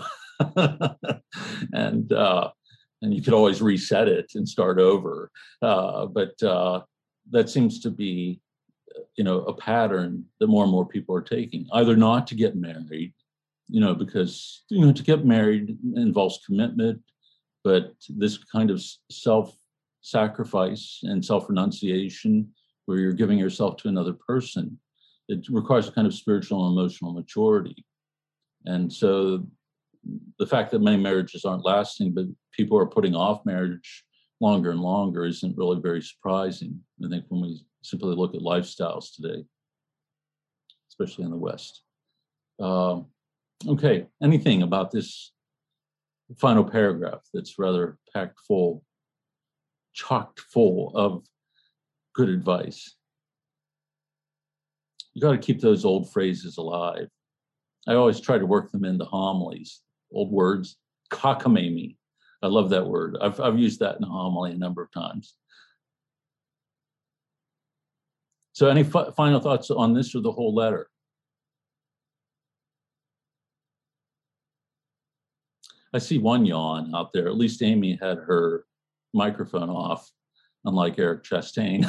Speaker 2: and uh, and you could always reset it and start over. Uh, but uh, that seems to be, you know, a pattern that more and more people are taking, either not to get married, you know, because, you know, to get married involves commitment, but this kind of self-sacrifice and self-renunciation where you're giving yourself to another person, it requires a kind of spiritual and emotional maturity. And so the fact that many marriages aren't lasting, but people are putting off marriage longer and longer, isn't really very surprising, I think, when we simply look at lifestyles today, especially in the West. Uh, okay, anything about this final paragraph that's rather packed full, chocked full of good advice. You got to keep those old phrases alive. I always try to work them into homilies, old words, cockamamie. I love that word. I've, I've used that in a homily a number of times. So any f- final thoughts on this or the whole letter? I see one yawn out there. At least Amy had her microphone off, unlike Eric Chastain.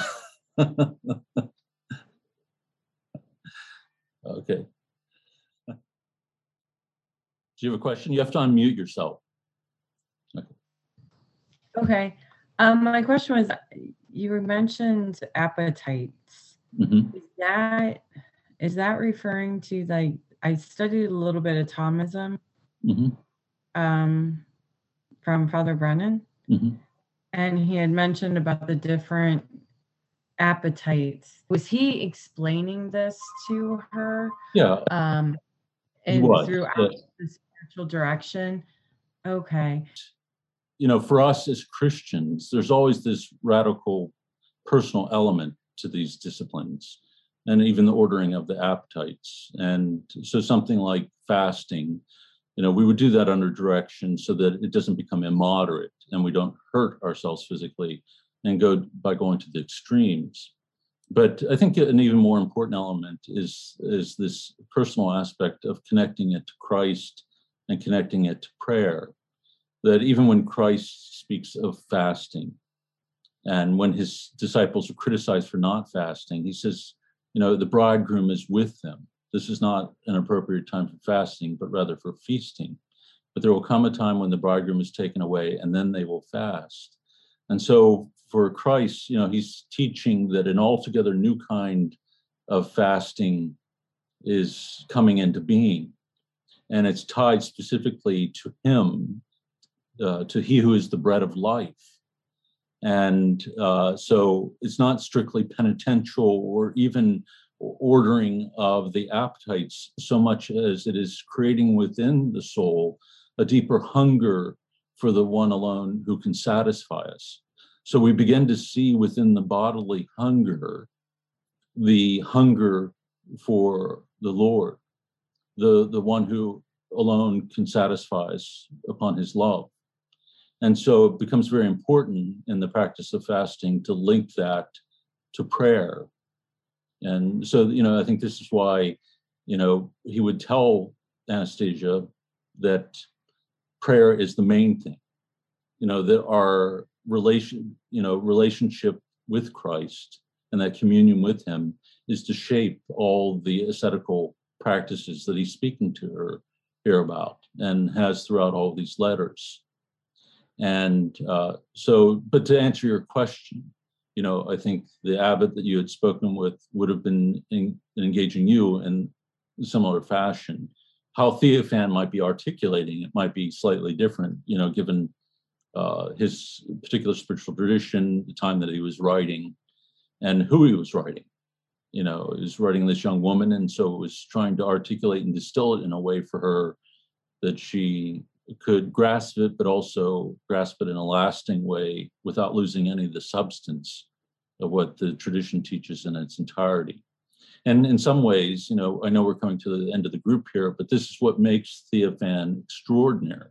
Speaker 2: Okay. Do you have a question? You have to unmute yourself.
Speaker 5: Okay. Okay. Um, my question was, you mentioned appetites.
Speaker 2: Mm-hmm.
Speaker 5: Is that is that referring to, like, I studied a little bit of Thomism
Speaker 2: Mm-hmm.
Speaker 5: um, from Father Brennan,
Speaker 2: Mm-hmm.
Speaker 5: and he had mentioned about the different appetites. Was he explaining this to her?
Speaker 2: Yeah.
Speaker 5: Um,
Speaker 2: He
Speaker 5: and
Speaker 2: was,
Speaker 5: throughout
Speaker 2: yes.
Speaker 5: the spiritual direction? Okay.
Speaker 2: You know, for us as Christians, there's always this radical personal element to these disciplines, and even the ordering of the appetites. And so something like fasting, you know, we would do that under direction so that it doesn't become immoderate and we don't hurt ourselves physically and go by going to the extremes. But I think an even more important element is, is this personal aspect of connecting it to Christ and connecting it to prayer. That even when Christ speaks of fasting, and when his disciples are criticized for not fasting, he says, you know, the bridegroom is with them. This is not an appropriate time for fasting, but rather for feasting. But there will come a time when the bridegroom is taken away, and then they will fast. And so for Christ, you know, he's teaching that an altogether new kind of fasting is coming into being. And it's tied specifically to him, uh, to he who is the bread of life. And uh, so it's not strictly penitential or even ordering of the appetites so much as it is creating within the soul a deeper hunger for the one alone who can satisfy us. So we begin to see within the bodily hunger, the hunger for the Lord, the, the one who alone can satisfy us upon his love. And so it becomes very important in the practice of fasting to link that to prayer. And so, you know, I think this is why, you know, he would tell Anastasia that prayer is the main thing, you know, that our relation, you know, relationship with Christ and that communion with him is to shape all the ascetical practices that he's speaking to her here about and has throughout all these letters. And uh, so, but to answer your question, you know, I think the abbot that you had spoken with would have been in, engaging you in similar fashion. How Theophan might be articulating it might be slightly different, you know, given uh, his particular spiritual tradition, the time that he was writing, and who he was writing. You know, he was writing this young woman, and so it was trying to articulate and distill it in a way for her that she could grasp it, but also grasp it in a lasting way without losing any of the substance of what the tradition teaches in its entirety. And in some ways, you know, I know we're coming to the end of the group here, but this is what makes Theophan extraordinary.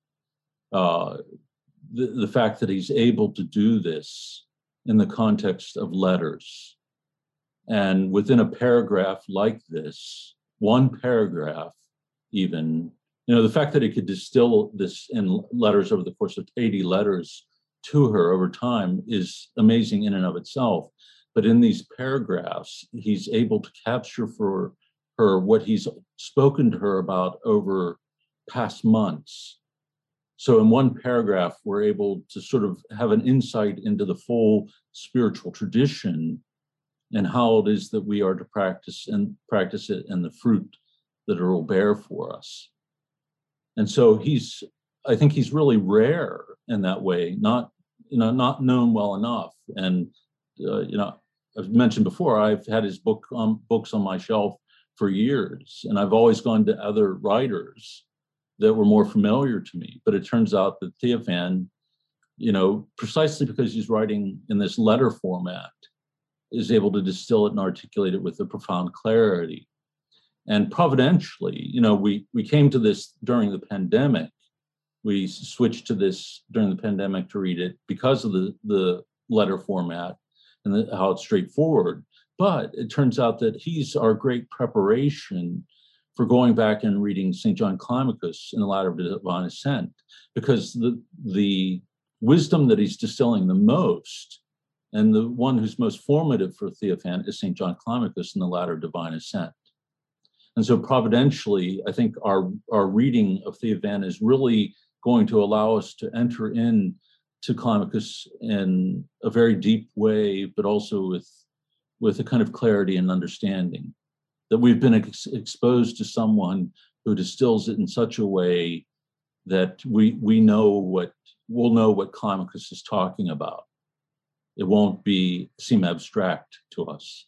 Speaker 2: Uh, the, the fact that he's able to do this in the context of letters. And within a paragraph like this, one paragraph even, you know, the fact that he could distill this in letters over the course of eighty letters to her over time is amazing in and of itself. But in these paragraphs, he's able to capture for her what he's spoken to her about over past months. So in one paragraph, we're able to sort of have an insight into the full spiritual tradition and how it is that we are to practice and practice it and the fruit that it will bear for us. And so he's, I think he's really rare in that way, not, you know, not known well enough. And, uh, you know, I've mentioned before, I've had his book on books on my shelf for years, and I've always gone to other writers that were more familiar to me. But it turns out that Theophan, you know, precisely because he's writing in this letter format, is able to distill it and articulate it with a profound clarity. And providentially, you know, we we came to this during the pandemic. We switched to this during the pandemic to read it because of the, the letter format and the, how it's straightforward. But it turns out that he's our great preparation for going back and reading Saint John Climacus in the Ladder of Divine Ascent, because the the wisdom that he's distilling the most, and the one who's most formative for Theophan, is Saint John Climacus in the Ladder of Divine Ascent. And so providentially, I think our, our reading of Theophan is really going to allow us to enter in to Climacus in a very deep way, but also with, with a kind of clarity and understanding, that we've been ex- exposed to someone who distills it in such a way that we we know what, we'll know what Climacus is talking about. It won't be seem abstract to us.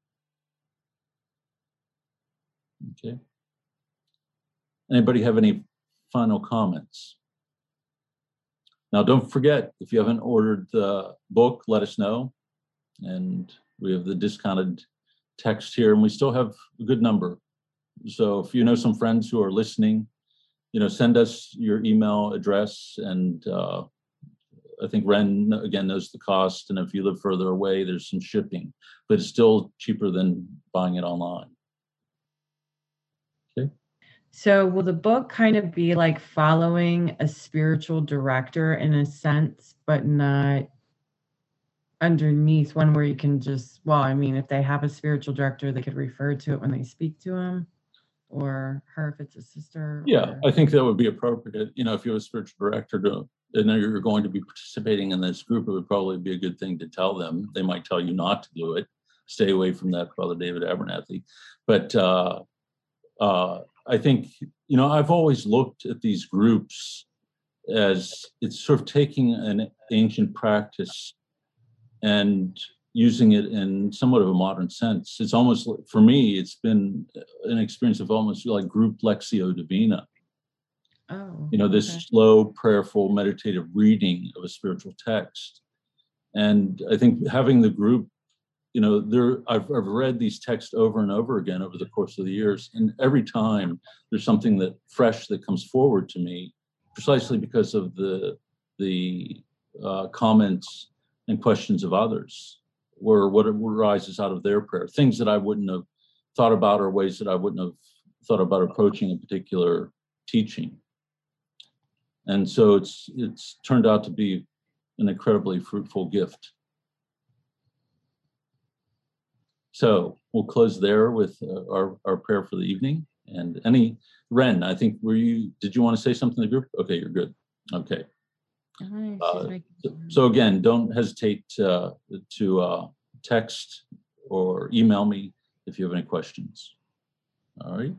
Speaker 2: Okay. Anybody have any final comments? Now, don't forget, if you haven't ordered the book, let us know. And we have the discounted text here, and we still have a good number. So if you know some friends who are listening, you know, send us your email address, and uh, I think Ren, again, knows the cost. And if you live further away, there's some shipping, but it's still cheaper than buying it online. Okay.
Speaker 5: So will the book kind of be like following a spiritual director in a sense, but not underneath one where you can just, well, I mean, if they have a spiritual director, they could refer to it when they speak to him, or her if it's a sister?
Speaker 2: Yeah,
Speaker 5: or...
Speaker 2: I think that would be appropriate. You know, if you have a spiritual director to, and you're going to be participating in this group, it would probably be a good thing to tell them. They might tell you not to do it. Stay away from that, Father David Abernathy. But uh, uh, I think, you know, I've always looked at these groups as it's sort of taking an ancient practice and using it in somewhat of a modern sense. It's almost, for me, it's been an experience of almost like group Lectio Divina.
Speaker 5: Oh,
Speaker 2: you know, this
Speaker 5: okay.
Speaker 2: slow, prayerful, meditative reading of a spiritual text. And I think having the group, you know, there, I've, I've read these texts over and over again over the course of the years. And every time there's something that fresh that comes forward to me, precisely because of the, the uh, comments and questions of others, or what arises out of their prayer, things that I wouldn't have thought about, or ways that I wouldn't have thought about approaching a particular teaching. And so it's it's turned out to be an incredibly fruitful gift. So we'll close there with uh, our, our prayer for the evening. And any, Ren, I think, were you, did you want to say something to the group? Okay, you're good. Okay. Uh, so again, don't hesitate uh, to uh, text or email me if you have any questions. All right.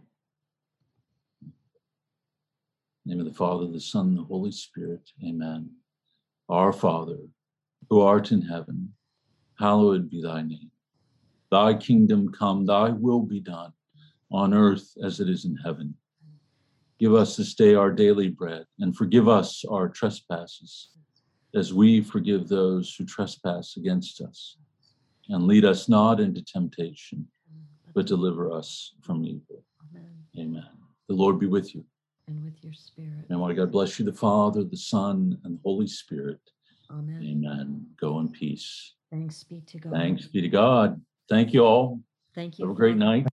Speaker 2: In the name of the Father, the Son, and the Holy Spirit. Amen. Our Father, who art in heaven, hallowed be thy name. Thy kingdom come, thy will be done, on earth as it is in heaven. Give us this day our daily bread, and forgive us our trespasses, as we forgive those who trespass against us. And lead us not into temptation, but deliver us from evil.
Speaker 6: Amen.
Speaker 2: Amen. The Lord be with you.
Speaker 6: And with your spirit.
Speaker 2: And may God bless you, the Father, the Son, and the Holy Spirit.
Speaker 6: Amen.
Speaker 2: Amen. Go in peace.
Speaker 6: Thanks be to God.
Speaker 2: Thanks be to God. Thank you all.
Speaker 6: Thank you.
Speaker 2: Have a great
Speaker 6: Father.
Speaker 2: night.